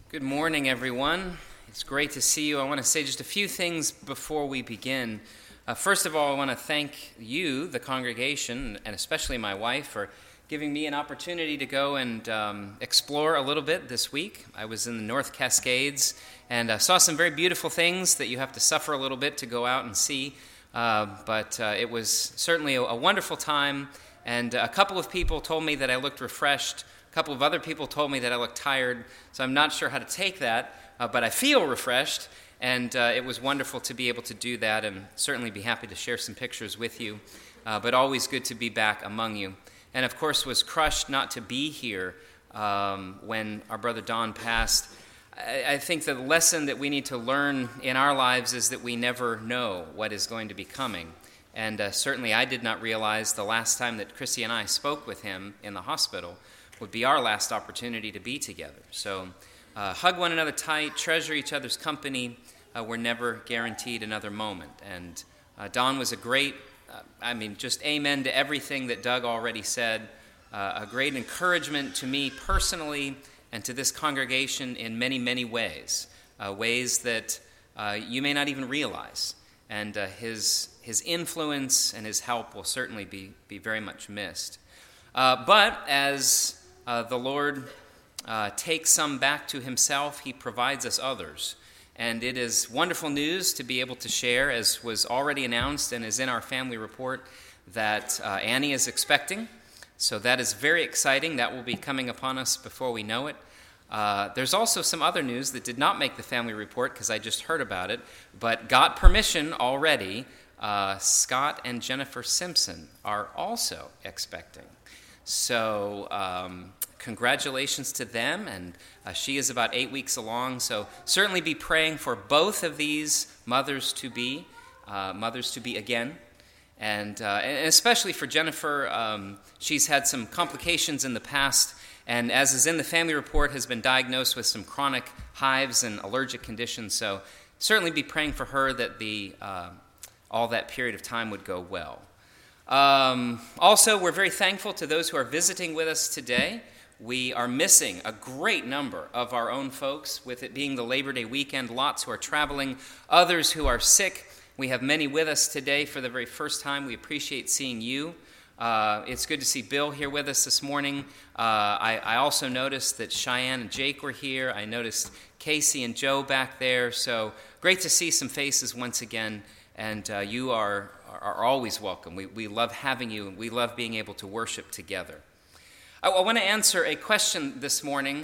Good morning, everyone. It's great to see you. I want to say just a few things before we begin. First of all, I want to thank you, the congregation, and especially my wife, for giving me an opportunity to go and explore a little bit this week. I was in the North Cascades and saw some very beautiful things that you have to suffer a little bit to go out and see. But it was certainly a wonderful time, and a couple of people told me that I looked refreshed. A couple of other people told me that I looked tired, so I'm not sure how to take that, but I feel refreshed, and it was wonderful to be able to do that, and certainly be happy to share some pictures with you, but always good to be back among you. And of course was crushed not to be here when our brother Don passed. I think the lesson that we need to learn in our lives is that we never know what is going to be coming. And certainly I did not realize the last time that Chrissy and I spoke with him in the hospital would be our last opportunity to be together. So hug one another tight, treasure each other's company. We're never guaranteed another moment. And Don was a great, just amen to everything that Doug already said. A great encouragement to me personally and to this congregation in many, many ways. Ways that you may not even realize. And his influence and his help will certainly be very much missed. But as the Lord takes some back to himself, he provides us others. And it is wonderful news to be able to share, as was already announced and is in our family report, that Annie is expecting. So that is very exciting. That will be coming upon us before we know it. There's also some other news that did not make the family report because I just heard about it, but got permission already. Scott and Jennifer Simpson are also expecting. So congratulations to them, and she is about 8 weeks along, so certainly be praying for both of these mothers-to-be again, and especially for Jennifer. She's had some complications in the past, and as is in the family report, has been diagnosed with some chronic hives and allergic conditions, so certainly be praying for her that all that period of time would go well. Also, we're very thankful to those who are visiting with us today. We are missing a great number of our own folks, with it being the Labor Day weekend, lots who are traveling, others who are sick. We have many with us today for the very first time. We appreciate seeing you. It's good to see Bill here with us this morning. I also noticed that Cheyenne and Jake were here. I noticed Casey and Joe back there. So great to see some faces once again, and you are always welcome. We love having you, and we love being able to worship together. I want to answer a question this morning.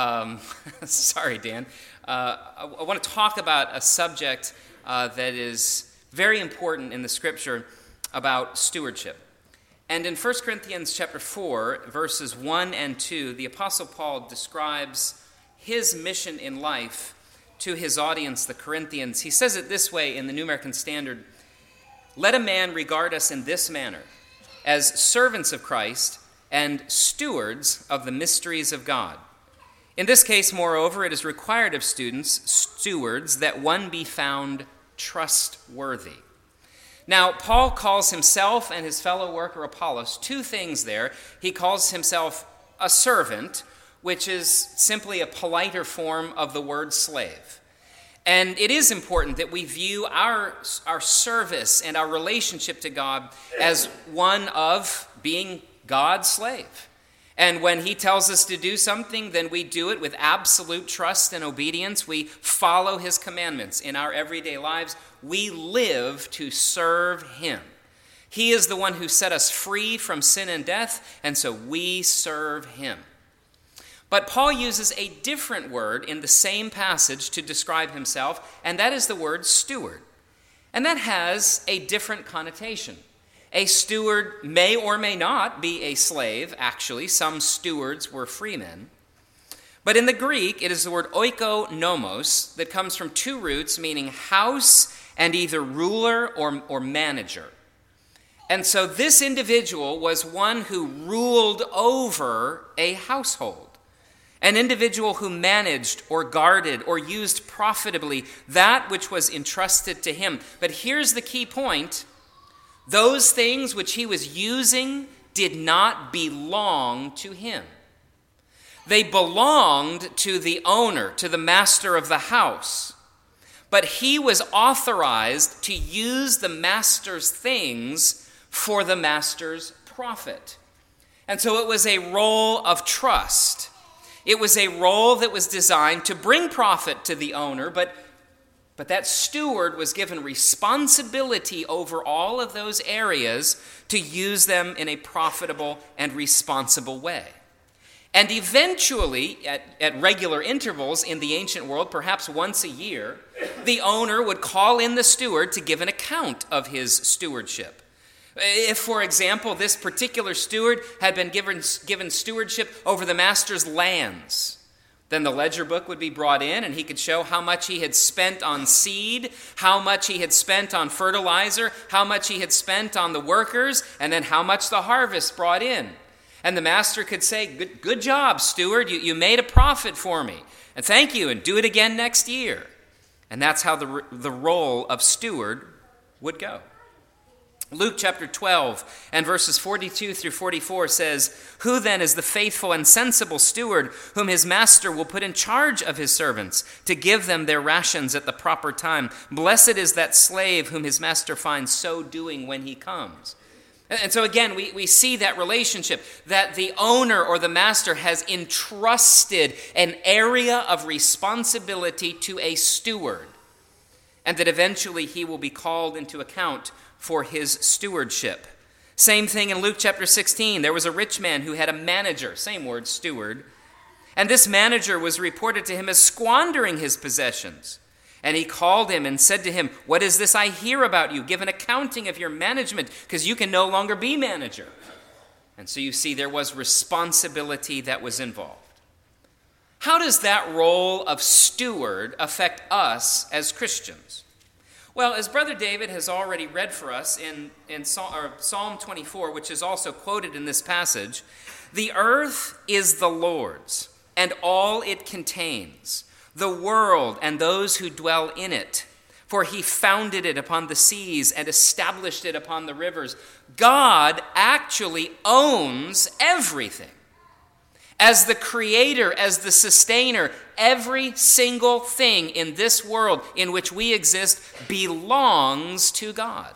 Sorry, Dan. I want to talk about a subject that is very important in the Scripture about stewardship. And in 1 Corinthians chapter 4, verses 1 and 2, the Apostle Paul describes his mission in life to his audience, the Corinthians. He says it this way in the New American Standard: "Let a man regard us in this manner, as servants of Christ and stewards of the mysteries of God. In this case, moreover, it is required of stewards, that one be found trustworthy." Now, Paul calls himself and his fellow worker Apollos two things there. He calls himself a servant, which is simply a politer form of the word slave. And it is important that we view our service and our relationship to God as one of being God's slave. And when he tells us to do something, then we do it with absolute trust and obedience. We follow his commandments in our everyday lives. We live to serve him. He is the one who set us free from sin and death, and so we serve him. But Paul uses a different word in the same passage to describe himself, and that is the word steward. And that has a different connotation. A steward may or may not be a slave. Actually, some stewards were freemen. But in the Greek, it is the word oikonomos that comes from two roots, meaning house and either ruler or manager. And so this individual was one who ruled over a household. An individual who managed or guarded or used profitably that which was entrusted to him. But here's the key point: those things which he was using did not belong to him. They belonged to the owner, to the master of the house. But he was authorized to use the master's things for the master's profit. And so it was a role of trust. It was a role that was designed to bring profit to the owner, but that steward was given responsibility over all of those areas to use them in a profitable and responsible way. And eventually, at regular intervals in the ancient world, perhaps once a year, the owner would call in the steward to give an account of his stewardship. If, for example, this particular steward had been given stewardship over the master's lands, then the ledger book would be brought in and he could show how much he had spent on seed, how much he had spent on fertilizer, how much he had spent on the workers, and then how much the harvest brought in. And the master could say, good job, steward, you made a profit for me. And thank you, and do it again next year. And that's how the role of steward would go. Luke chapter 12 and verses 42 through 44 says, "Who then is the faithful and sensible steward whom his master will put in charge of his servants to give them their rations at the proper time? Blessed is that slave whom his master finds so doing when he comes." And so again, we see that relationship, that the owner or the master has entrusted an area of responsibility to a steward, and that eventually he will be called into account for his stewardship. Same thing in Luke chapter 16. There was a rich man who had a manager, same word, steward, and this manager was reported to him as squandering his possessions. And he called him and said to him, "What is this I hear about you? Give an accounting of your management, because you can no longer be manager." And so you see there was responsibility that was involved. How does that role of steward affect us as Christians? Well, as Brother David has already read for us in Psalm 24, which is also quoted in this passage, the earth is the Lord's and all it contains, the world and those who dwell in it. For he founded it upon the seas and established it upon the rivers. God actually owns everything. As the creator, as the sustainer, every single thing in this world in which we exist belongs to God.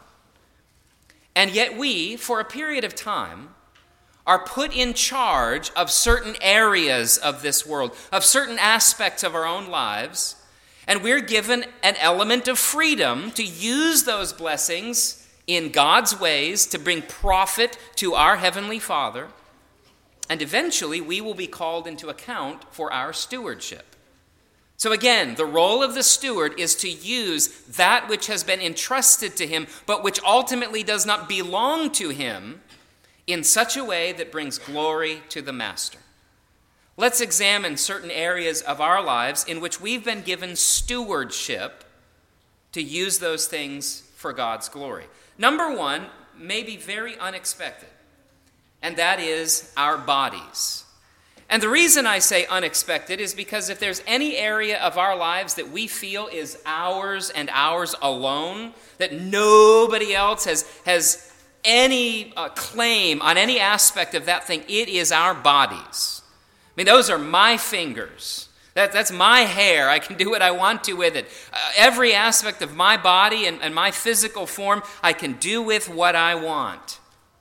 And yet we, for a period of time, are put in charge of certain areas of this world, of certain aspects of our own lives, and we're given an element of freedom to use those blessings in God's ways to bring profit to our Heavenly Father, and eventually we will be called into account for our stewardship. So again, the role of the steward is to use that which has been entrusted to him, but which ultimately does not belong to him, in such a way that brings glory to the master. Let's examine certain areas of our lives in which we've been given stewardship to use those things for God's glory. Number one may be very unexpected, and that is our bodies. And the reason I say unexpected is because if there's any area of our lives that we feel is ours and ours alone, that nobody else has any claim on any aspect of that thing, it is our bodies. I mean, those are my fingers. That's my hair. I can do what I want to with it. Every aspect of my body and my physical form, I can do with what I want.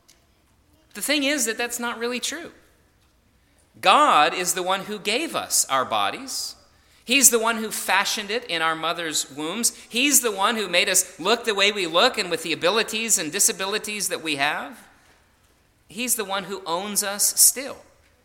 The thing is that that's not really true. God is the one who gave us our bodies. He's the one who fashioned it in our mother's wombs. He's the one who made us look the way we look and with the abilities and disabilities that we have. He's the one who owns us still.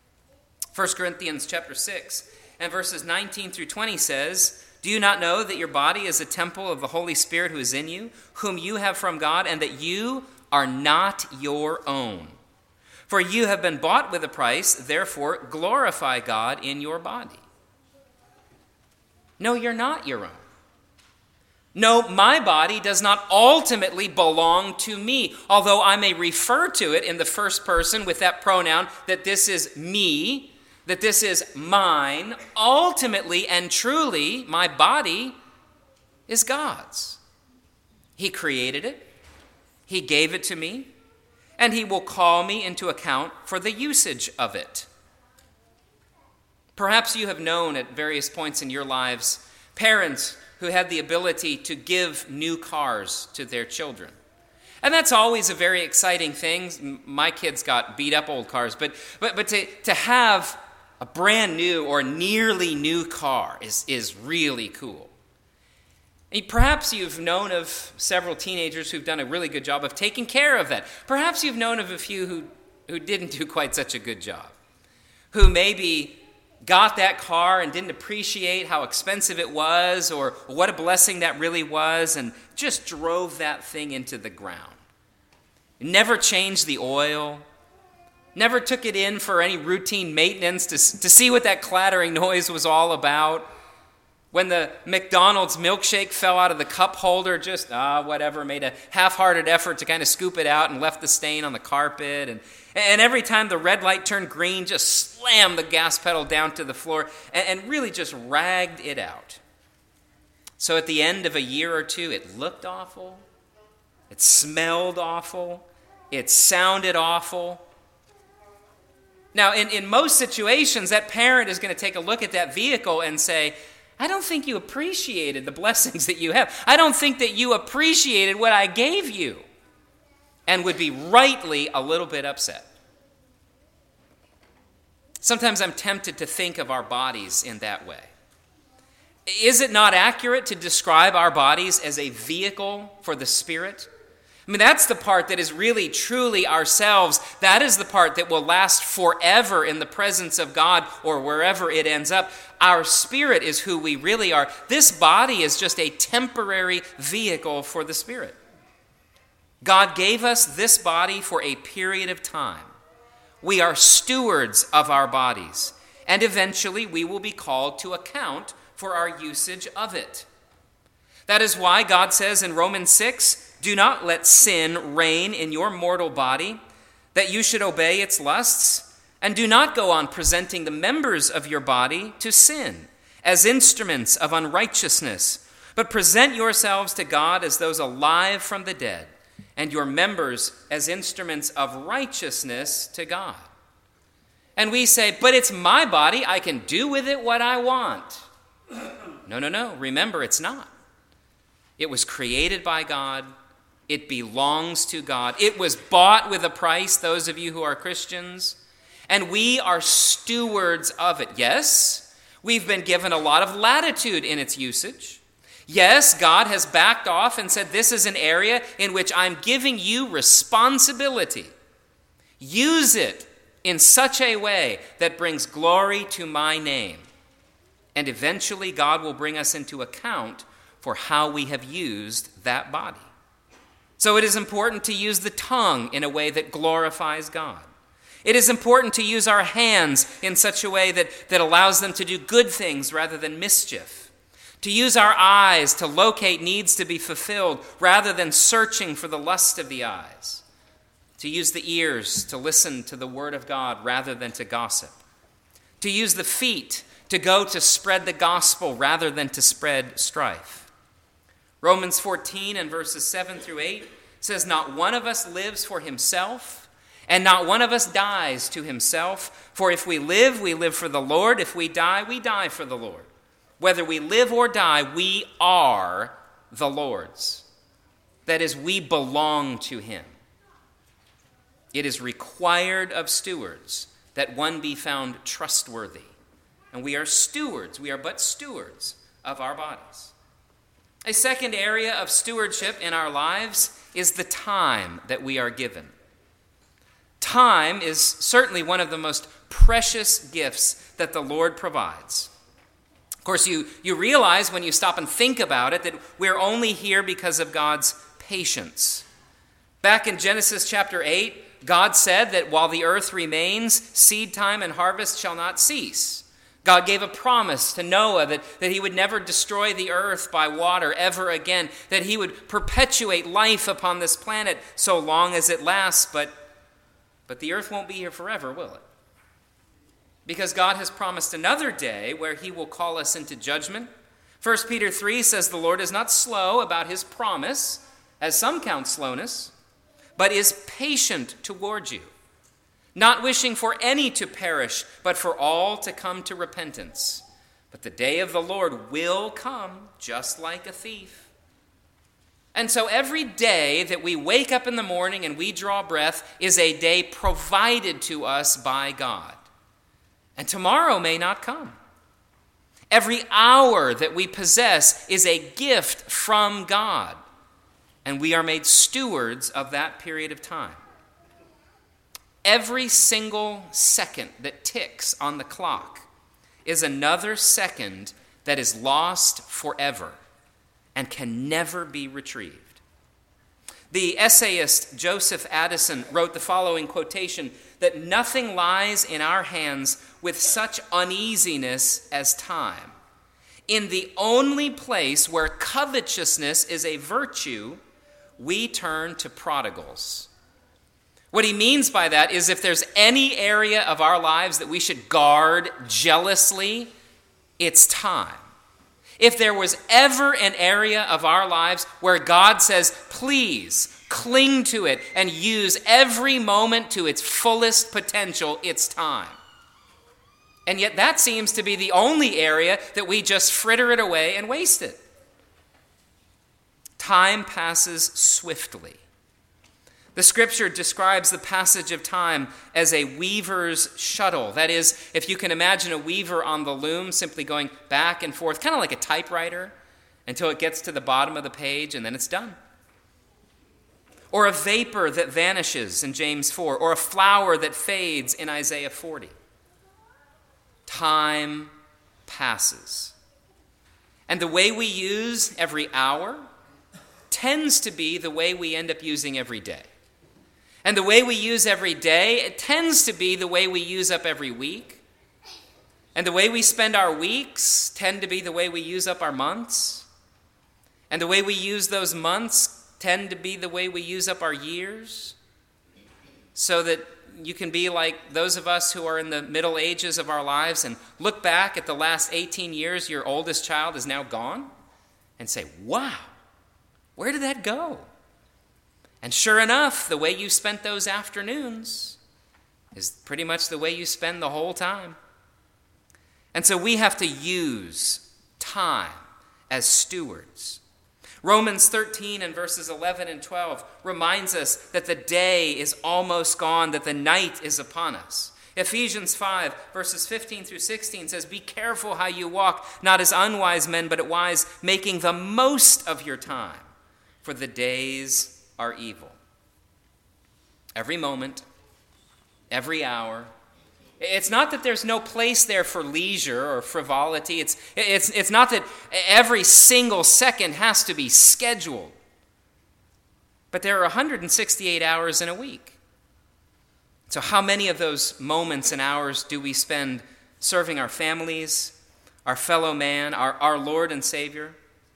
1 Corinthians chapter 6 and verses 19 through 20 says, "Do you not know that your body is a temple of the Holy Spirit who is in you, whom you have from God, and that you are not your own? For you have been bought with a price, therefore glorify God in your body." No, you're not your own. No, my body does not ultimately belong to me, although I may refer to it in the first person with that pronoun that this is me, that this is mine. Ultimately and truly, my body is God's. He created it. He gave it to me, and he will call me into account for the usage of it. Perhaps you have known at various points in your lives parents who had the ability to give new cars to their children. And that's always a very exciting thing. My kids got beat up old cars, but to have a brand new or nearly new car is really cool. And perhaps you've known of several teenagers who've done a really good job of taking care of that. Perhaps you've known of a few who didn't do quite such a good job, who maybe got that car and didn't appreciate how expensive it was or what a blessing that really was and just drove that thing into the ground. Never changed the oil, never took it in for any routine maintenance to see what that clattering noise was all about. When the McDonald's milkshake fell out of the cup holder, just, whatever, made a half-hearted effort to kind of scoop it out and left the stain on the carpet. And every time the red light turned green, just slammed the gas pedal down to the floor and really just ragged it out. So at the end of a year or two, it looked awful. It smelled awful. It sounded awful. Now, in most situations, that parent is going to take a look at that vehicle and say, I don't think you appreciated the blessings that you have. I don't think that you appreciated what I gave you. And would be rightly a little bit upset. Sometimes I'm tempted to think of our bodies in that way. Is it not accurate to describe our bodies as a vehicle for the Spirit? I mean, that's the part that is really, truly ourselves. That is the part that will last forever in the presence of God or wherever it ends up. Our spirit is who we really are. This body is just a temporary vehicle for the Spirit. God gave us this body for a period of time. We are stewards of our bodies, and eventually we will be called to account for our usage of it. That is why God says in Romans 6, do not let sin reign in your mortal body, that you should obey its lusts, and do not go on presenting the members of your body to sin as instruments of unrighteousness, but present yourselves to God as those alive from the dead, and your members as instruments of righteousness to God. And we say, but it's my body, I can do with it what I want. No. Remember, it's not. It was created by God. It belongs to God. It was bought with a price, those of you who are Christians. And we are stewards of it. Yes, we've been given a lot of latitude in its usage. Yes, God has backed off and said, this is an area in which I'm giving you responsibility. Use it in such a way that brings glory to my name. And eventually God will bring us into account for how we have used that body. So it is important to use the tongue in a way that glorifies God. It is important to use our hands in such a way that allows them to do good things rather than mischief. To use our eyes to locate needs to be fulfilled rather than searching for the lust of the eyes. To use the ears to listen to the word of God rather than to gossip. To use the feet to go to spread the gospel rather than to spread strife. Romans 14 and verses 7 through 8 says, not one of us lives for himself, and not one of us dies to himself. For if we live for the Lord. If we die for the Lord. Whether we live or die, we are the Lord's. That is, we belong to him. It is required of stewards that one be found trustworthy. And we are stewards. We are but stewards of our bodies. A second area of stewardship in our lives is the time that we are given. Time is certainly one of the most precious gifts that the Lord provides. Of course, you realize when you stop and think about it that we're only here because of God's patience. Back in Genesis chapter 8, God said that while the earth remains, seed time and harvest shall not cease. God gave a promise to Noah that he would never destroy the earth by water ever again, that he would perpetuate life upon this planet so long as it lasts, but the earth won't be here forever, will it? Because God has promised another day where he will call us into judgment. 1 Peter 3 says the Lord is not slow about his promise, as some count slowness, but is patient toward you, not wishing for any to perish, but for all to come to repentance. But the day of the Lord will come just like a thief. And so every day that we wake up in the morning and we draw breath is a day provided to us by God. And tomorrow may not come. Every hour that we possess is a gift from God. And we are made stewards of that period of time. Every single second that ticks on the clock is another second that is lost forever and can never be retrieved. The essayist Joseph Addison wrote the following quotation, that nothing lies in our hands with such uneasiness as time. In the only place where covetousness is a virtue, we turn to prodigals. What he means by that is if there's any area of our lives that we should guard jealously, it's time. If there was ever an area of our lives where God says, please cling to it and use every moment to its fullest potential, it's time. And yet that seems to be the only area that we just fritter it away and waste it. Time passes swiftly. The scripture describes the passage of time as a weaver's shuttle. That is, if you can imagine a weaver on the loom simply going back and forth, kind of like a typewriter, until it gets to the bottom of the page and then it's done. Or a vapor that vanishes in James 4, or a flower that fades in Isaiah 40. Time passes. And the way we use every hour tends to be the way we end up using every day. And the way we use every day, it tends to be the way we use up every week. And the way we spend our weeks tend to be the way we use up our months. And the way we use those months tend to be the way we use up our years. So that you can be like those of us who are in the middle ages of our lives and look back at the last 18 years your oldest child is now gone and say, wow, where did that go? And sure enough, the way you spent those afternoons is pretty much the way you spend the whole time. And so we have to use time as stewards. Romans 13 and verses 11 and 12 reminds us that the day is almost gone, that the night is upon us. Ephesians 5 verses 15 through 16 says, be careful how you walk, not as unwise men, but wise, making the most of your time, for the days are evil. Every moment, every hour. It's not that there's no place there for leisure or frivolity. It's not that every single second has to be scheduled. But there are 168 hours in a week. So how many of those moments and hours do we spend serving our families, our fellow man, our Lord and Savior?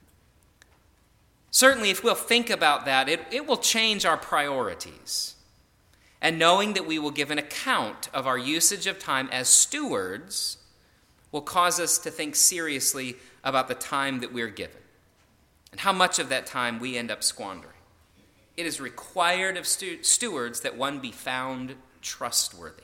Certainly, if we'll think about that, it will change our priorities. And knowing that we will give an account of our usage of time as stewards will cause us to think seriously about the time that we're given and how much of that time we end up squandering. It is required of stewards that one be found trustworthy.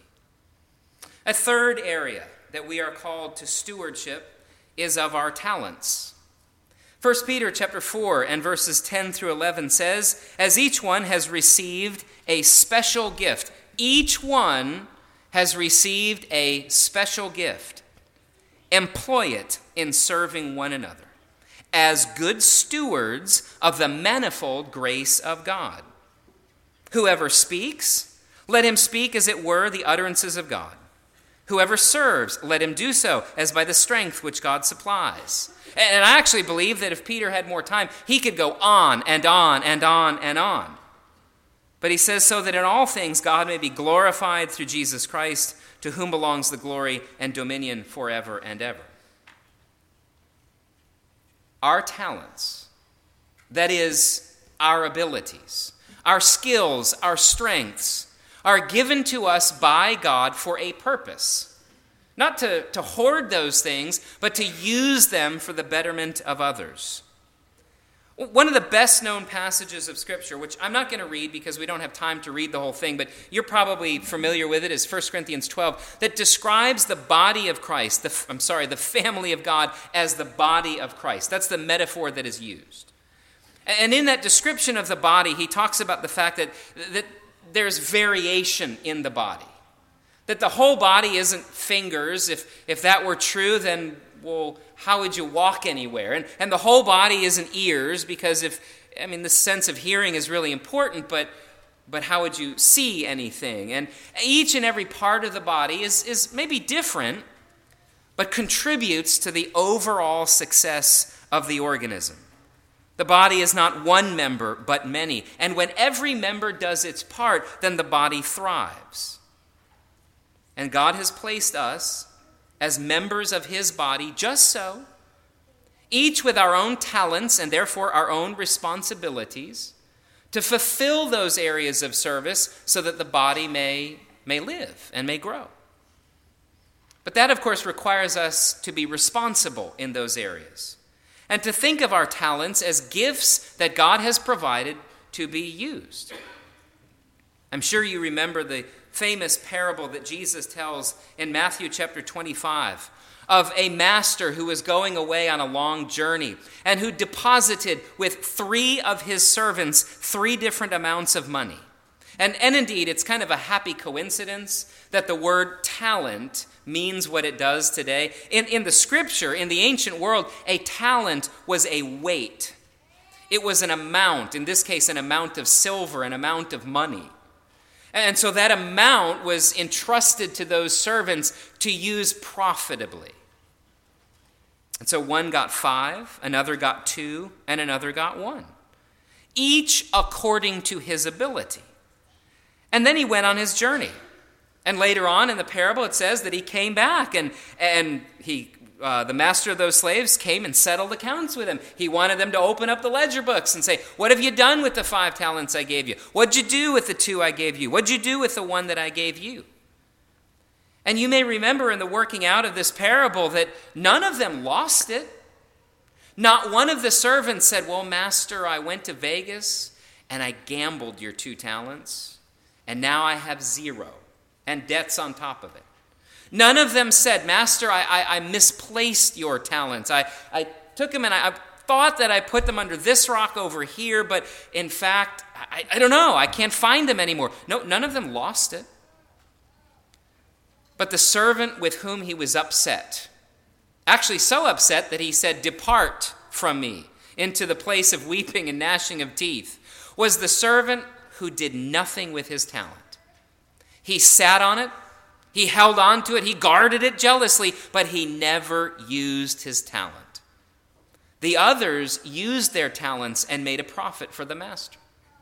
A third area that we are called to stewardship is of our talents. 1 Peter chapter 4 and verses 10 through 11 says, as each one has received a special gift, each one has received a special gift, employ it in serving one another as good stewards of the manifold grace of God. Whoever speaks, let him speak as it were the utterances of God. Whoever serves, let him do so as by the strength which God supplies. And I actually believe that if Peter had more time, he could go on and on and on and on. But he says, so that in all things God may be glorified through Jesus Christ, to whom belongs the glory and dominion forever and ever. Our talents, that is, our abilities, our skills, our strengths, are given to us by God for a purpose. Not to hoard those things, but to use them for the betterment of others. One of the best known passages of Scripture, which I'm not going to read because we don't have time to read the whole thing, but you're probably familiar with it, is 1 Corinthians 12, that describes the body of Christ, the family of God as the body of Christ. That's the metaphor that is used. And in that description of the body, he talks about the fact that there's variation in the body. That the whole body isn't fingers. If that were true, then, well, how would you walk anywhere? And the whole body isn't ears, because the sense of hearing is really important, but how would you see anything? And each and every part of the body is maybe different, but contributes to the overall success of the organism. The body is not one member, but many. And when every member does its part, then the body thrives. And God has placed us as members of his body just so, each with our own talents and therefore our own responsibilities, to fulfill those areas of service so that the body may live and may grow. But that, of course, requires us to be responsible in those areas and to think of our talents as gifts that God has provided to be used. I'm sure you remember the famous parable that Jesus tells in Matthew chapter 25 of a master who was going away on a long journey and who deposited with 3 of his servants 3 different amounts of money. And indeed, it's kind of a happy coincidence that the word talent means what it does today. In the scripture, in the ancient world, a talent was a weight. It was an amount, in this case, an amount of silver, an amount of money. And so that amount was entrusted to those servants to use profitably. And so one got 5, another got 2, and another got 1. Each according to his ability. And then he went on his journey. And later on in the parable it says that he came back and the master of those slaves came and settled accounts with him. He wanted them to open up the ledger books and say, "What have you done with the 5 talents I gave you? What'd you do with the 2 I gave you? What'd you do with the 1 that I gave you?" And you may remember in the working out of this parable that none of them lost it. Not one of the servants said, "Well, master, I went to Vegas and I gambled your 2 talents, and now I have 0 and debts on top of it." None of them said, "Master, I misplaced your talents. I took them and I thought that I put them under this rock over here, but in fact, I don't know. I can't find them anymore." No, none of them lost it. But the servant with whom he was upset, actually so upset that he said, "Depart from me into the place of weeping and gnashing of teeth," was the servant who did nothing with his talent. He sat on it. He held on to it, he guarded it jealously, but he never used his talent. The others used their talents and made a profit for the master.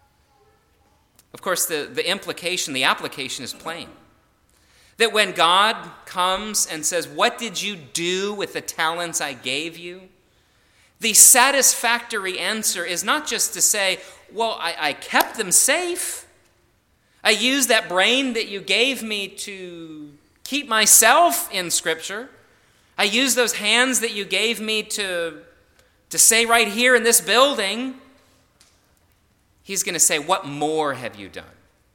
Of course, the implication, the application is plain. That when God comes and says, "What did you do with the talents I gave you?" the satisfactory answer is not just to say, "Well, I kept them safe. I used that brain that you gave me to keep myself in Scripture. I used those hands that you gave me to say right here in this building." He's going to say, "What more have you done?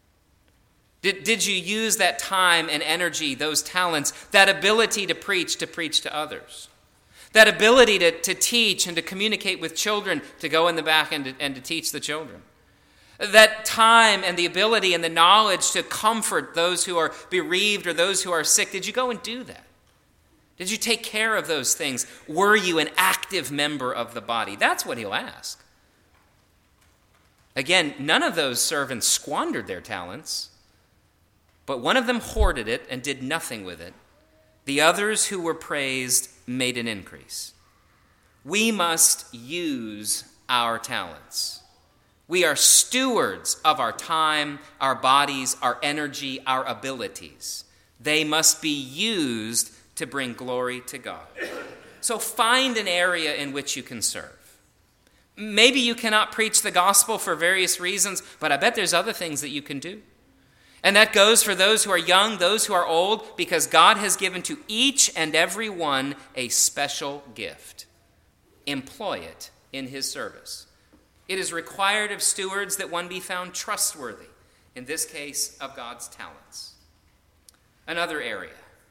Did you use that time and energy, those talents, that ability to preach to others? That ability to teach and to communicate with children, to go in the back and to teach the children? That time and the ability and the knowledge to comfort those who are bereaved or those who are sick, did you go and do that? Did you take care of those things? Were you an active member of the body?" That's what he'll ask. Again, none of those servants squandered their talents, but one of them hoarded it and did nothing with it. The others who were praised made an increase. We must use our talents. We are stewards of our time, our bodies, our energy, our abilities. They must be used to bring glory to God. So find an area in which you can serve. Maybe you cannot preach the gospel for various reasons, but I bet there's other things that you can do. And that goes for those who are young, those who are old, because God has given to each and every one a special gift. Employ it in his service. It is required of stewards that one be found trustworthy, in this case, of God's talents. Another area,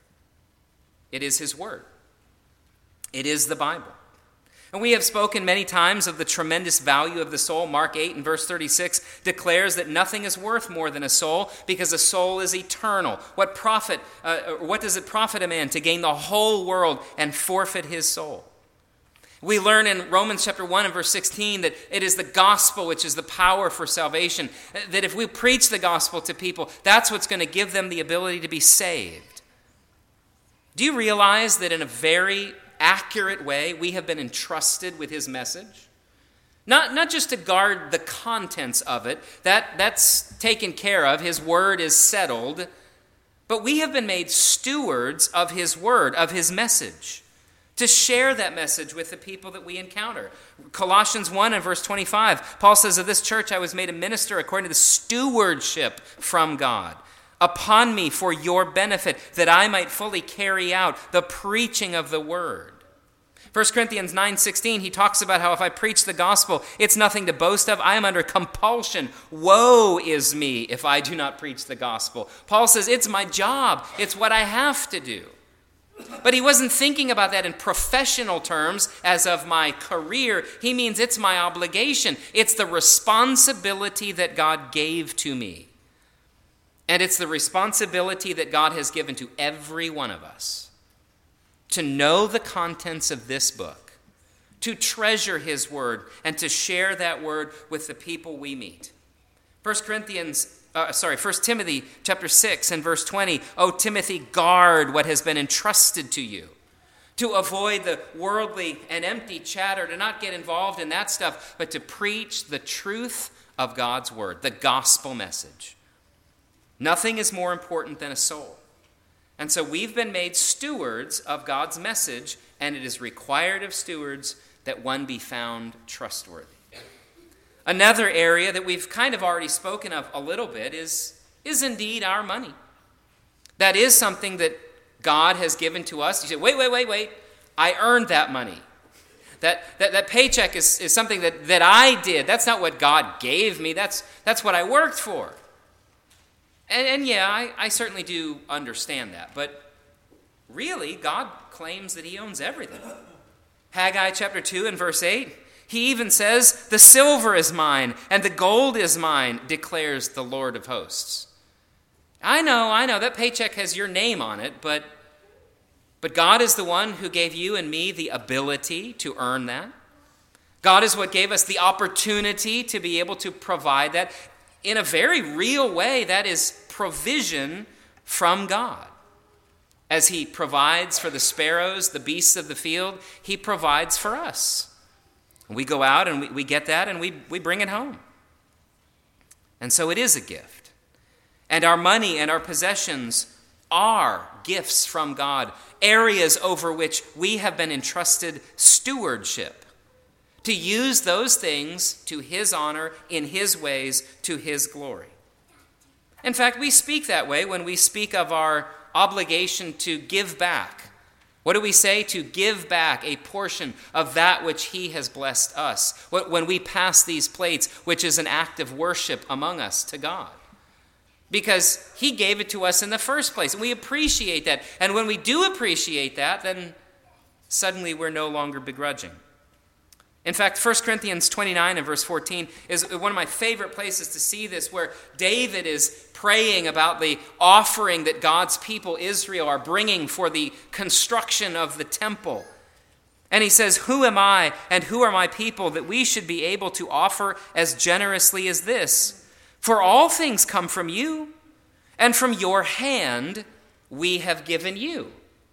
it is his word. It is the Bible. And we have spoken many times of the tremendous value of the soul. Mark 8 and verse 36 declares that nothing is worth more than a soul because a soul is eternal. What does it profit a man to gain the whole world and forfeit his soul? We learn in Romans chapter 1 and verse 16 that it is the gospel which is the power for salvation. That if we preach the gospel to people, that's what's going to give them the ability to be saved. Do you realize that in a very accurate way we have been entrusted with his message? Not just to guard the contents of it, that's taken care of, his word is settled, but we have been made stewards of his word, of his message, to share that message with the people that we encounter. Colossians 1 and verse 25, Paul says, of this church I was made a minister according to the stewardship from God upon me for your benefit, that I might fully carry out the preaching of the word. 1 Corinthians 9:16, he talks about how if I preach the gospel, it's nothing to boast of. I am under compulsion. Woe is me if I do not preach the gospel. Paul says, it's my job. It's what I have to do. But he wasn't thinking about that in professional terms as of my career. He means it's my obligation. It's the responsibility that God gave to me. And it's the responsibility that God has given to every one of us to know the contents of this book, to treasure his word, and to share that word with the people we meet. 1 Timothy chapter 6 and verse 20, O Timothy, guard what has been entrusted to you. To avoid the worldly and empty chatter, to not get involved in that stuff, but to preach the truth of God's word, the gospel message. Nothing is more important than a soul. And so we've been made stewards of God's message, and it is required of stewards that one be found trustworthy. Another area that we've kind of already spoken of a little bit is indeed our money. That is something that God has given to us. You say, wait. I earned that money. That paycheck is something that I did. That's not what God gave me. That's what I worked for. And yeah, I certainly do understand that. But really, God claims that he owns everything. Haggai chapter 2 and verse 8, he even says, the silver is mine and the gold is mine, declares the Lord of hosts. I know, that paycheck has your name on it, but God is the one who gave you and me the ability to earn that. God is what gave us the opportunity to be able to provide that. In a very real way, that is provision from God. As he provides for the sparrows, the beasts of the field, he provides for us. We go out and we get that and we bring it home. And so it is a gift. And our money and our possessions are gifts from God, areas over which we have been entrusted stewardship. To use those things to his honor, in his ways, to his glory. In fact, we speak that way when we speak of our obligation to give back. What do we say? To give back a portion of that which he has blessed us. When we pass these plates, which is an act of worship among us to God. Because he gave it to us in the first place. And we appreciate that. And when we do appreciate that, then suddenly we're no longer begrudging. In fact, 1 Corinthians 29 and verse 14 is one of my favorite places to see this, where David is praying about the offering that God's people, Israel, are bringing for the construction of the temple. And he says, who am I and who are my people that we should be able to offer as generously as this? For all things come from you, and from your hand we have given you.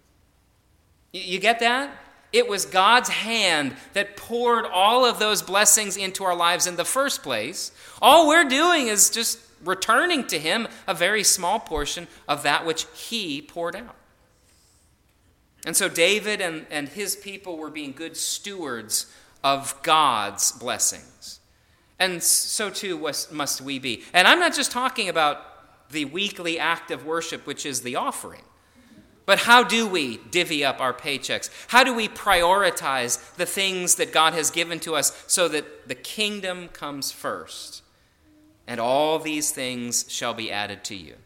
You get that? It was God's hand that poured all of those blessings into our lives in the first place. All we're doing is just returning to him a very small portion of that which he poured out. And so David and his people were being good stewards of God's blessings. And so too must we be. And I'm not just talking about the weekly act of worship, which is the offering. But how do we divvy up our paychecks? How do we prioritize the things that God has given to us so that the kingdom comes first? And all these things shall be added to you.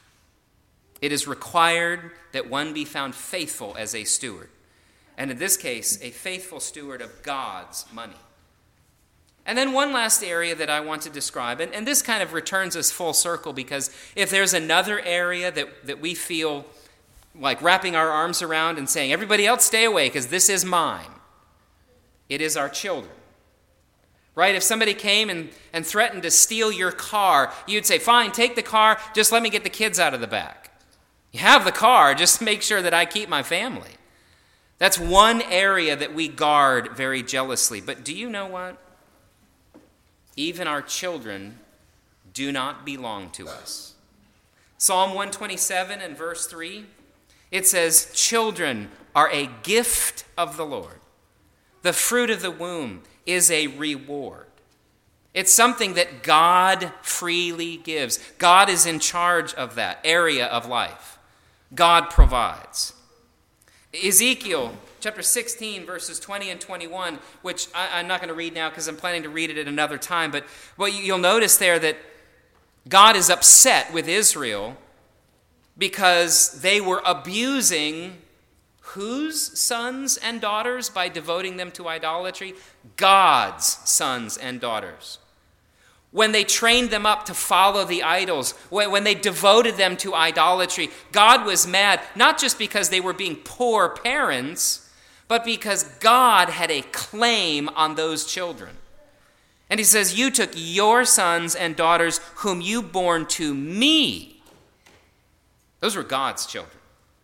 It is required that one be found faithful as a steward. And in this case, a faithful steward of God's money. And then one last area that I want to describe, and this kind of returns us full circle, because if there's another area that we feel like wrapping our arms around and saying, everybody else stay away because this is mine, it is our children. Right? If somebody came and threatened to steal your car, you'd say, fine, take the car, just let me get the kids out of the back. You have the car, just make sure that I keep my family. That's one area that we guard very jealously. But do you know what? Even our children do not belong to us. Psalm 127 and verse 3, it says, children are a gift of the Lord. The fruit of the womb is a reward. It's something that God freely gives. God is in charge of that area of life. God provides. Ezekiel chapter 16, verses 20 and 21, which I'm not going to read now because I'm planning to read it at another time, but you'll notice there that God is upset with Israel because they were abusing whose sons and daughters by devoting them to idolatry? God's sons and daughters. When they trained them up to follow the idols, when they devoted them to idolatry, God was mad, not just because they were being poor parents, but because God had a claim on those children. And he says, you took your sons and daughters whom you born to me. Those were God's children.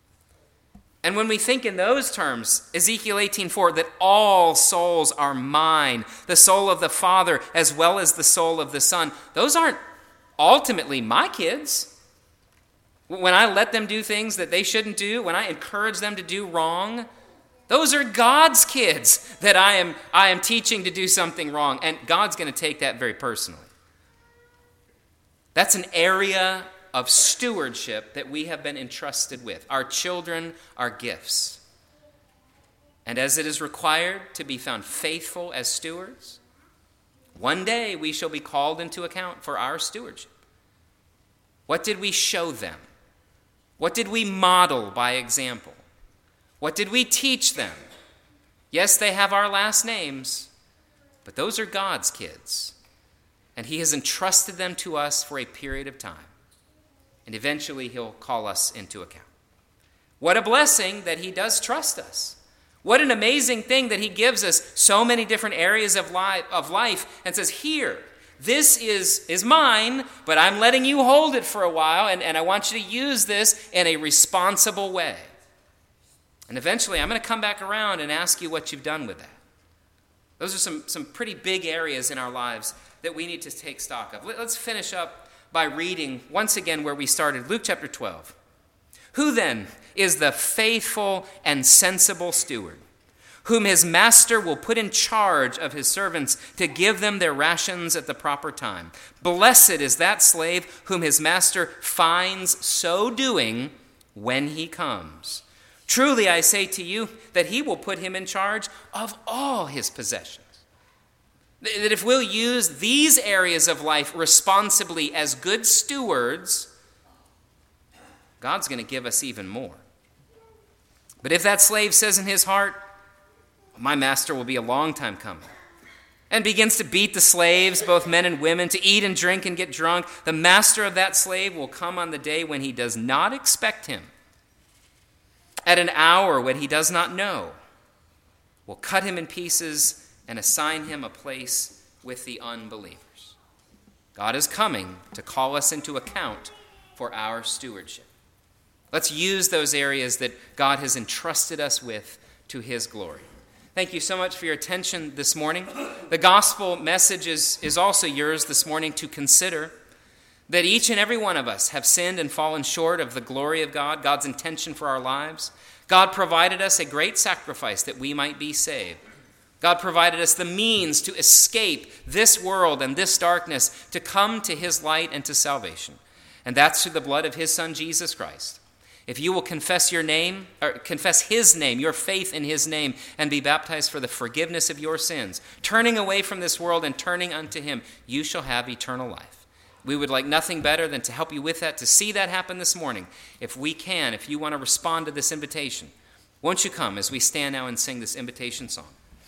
And when we think in those terms, Ezekiel 18:4, that all souls are mine, the soul of the Father as well as the soul of the Son, those aren't ultimately my kids. When I let them do things that they shouldn't do, when I encourage them to do wrong, those are God's kids that I am teaching to do something wrong. And God's going to take that very personally. That's an area of stewardship that we have been entrusted with. Our children are gifts. And as it is required to be found faithful as stewards, one day we shall be called into account for our stewardship. What did we show them? What did we model by example? What did we teach them? Yes, they have our last names, but those are God's kids. And he has entrusted them to us for a period of time. And eventually he'll call us into account. What a blessing that he does trust us. What an amazing thing that he gives us so many different areas of life and says, here, this is mine, but I'm letting you hold it for a while, and I want you to use this in a responsible way. And eventually I'm going to come back around and ask you what you've done with that. Those are some pretty big areas in our lives that we need to take stock of. Let's finish up by reading once again where we started, Luke chapter 12. Who then is the faithful and sensible steward, whom his master will put in charge of his servants to give them their rations at the proper time? Blessed is that slave whom his master finds so doing when he comes. Truly I say to you that he will put him in charge of all his possessions. That if we'll use these areas of life responsibly as good stewards, God's going to give us even more. But if that slave says in his heart, my master will be a long time coming, and begins to beat the slaves, both men and women, to eat and drink and get drunk, the master of that slave will come on the day when he does not expect him, at an hour when he does not know, will cut him in pieces and assign him a place with the unbelievers. God is coming to call us into account for our stewardship. Let's use those areas that God has entrusted us with to his glory. Thank you so much for your attention this morning. The gospel message is also yours this morning to consider that each and every one of us have sinned and fallen short of the glory of God, God's intention for our lives. God provided us a great sacrifice that we might be saved. God provided us the means to escape this world and this darkness, to come to his light and to salvation. And that's through the blood of his Son, Jesus Christ. If you will confess your name, or confess his name, your faith in his name, and be baptized for the forgiveness of your sins, turning away from this world and turning unto him, you shall have eternal life. We would like nothing better than to help you with that, to see that happen this morning. If we can, if you want to respond to this invitation, won't you come as we stand now and sing this invitation song?